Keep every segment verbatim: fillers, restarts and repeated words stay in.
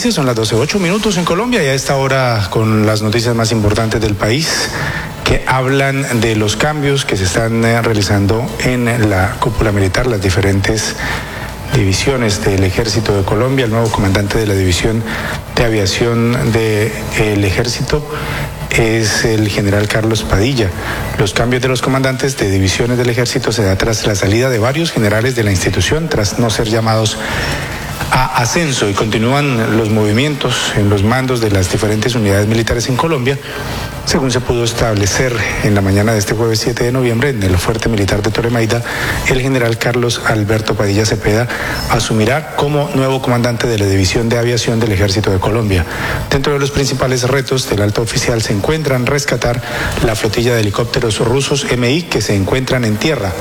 Son las doce ocho minutos en Colombia y a esta hora con las noticias más importantes del país que hablan de los cambios que se están realizando en la cúpula militar, las diferentes divisiones del Ejército de Colombia. El nuevo comandante de la División de Aviación del Ejército es el general Carlos Padilla. Los cambios de los comandantes de divisiones del Ejército se da tras la salida de varios generales de la institución, tras no ser llamados a ascenso, y continúan los movimientos en los mandos de las diferentes unidades militares en Colombia, según se pudo establecer en la mañana de este jueves siete de noviembre en el fuerte militar de Torremaida. El general Carlos Alberto Padilla Cepeda asumirá como nuevo comandante de la División de Aviación del Ejército de Colombia. Dentro de los principales retos del alto oficial se encuentran rescatar la flotilla de helicópteros rusos M I que se encuentran en tierra,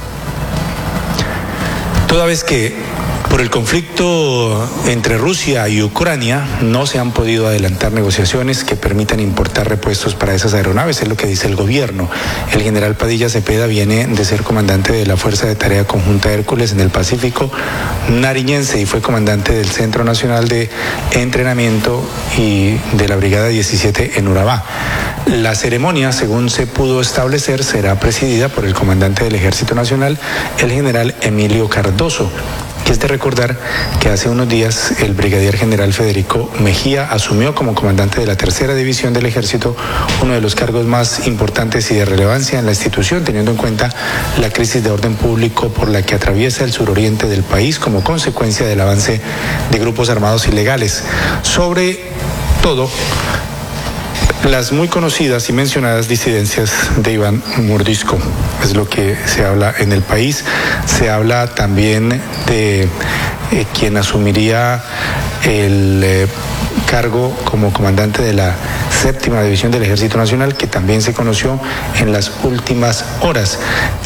toda vez que por el conflicto entre Rusia y Ucrania no se han podido adelantar negociaciones que permitan importar repuestos para esas aeronaves, es lo que dice el gobierno. El general Padilla Cepeda viene de ser comandante de la Fuerza de Tarea Conjunta Hércules en el Pacífico Nariñense y fue comandante del Centro Nacional de Entrenamiento y de la Brigada diecisiete en Urabá. La ceremonia, según se pudo establecer, será presidida por el comandante del Ejército Nacional, el general Emilio Cardoso. Que es de recordar que hace unos días el brigadier general Federico Mejía asumió como comandante de la tercera división del Ejército, uno de los cargos más importantes y de relevancia en la institución, teniendo en cuenta la crisis de orden público por la que atraviesa el suroriente del país como consecuencia del avance de grupos armados ilegales. Sobre todo, las muy conocidas y mencionadas disidencias de Iván Mordisco, es lo que se habla en el país. Se habla también de eh, quien asumiría el eh, cargo como comandante de la séptima división del Ejército Nacional, que también se conoció en las últimas horas.